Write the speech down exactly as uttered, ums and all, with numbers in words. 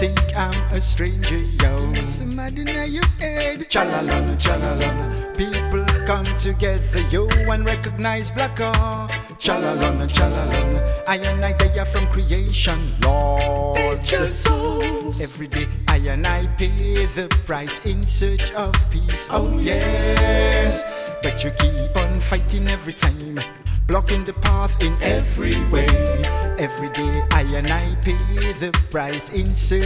think I'm a stranger, yo. Somebody know you head. Chalalana, chalalana, people come together, yo, and recognize black art. Chalalana, chalalana, I and I they are from creation, Lord. Every day I and I pay the price in search of peace. Oh yes, but you keep on fighting every time, blocking the path in every way. Every day I and I pay the price in search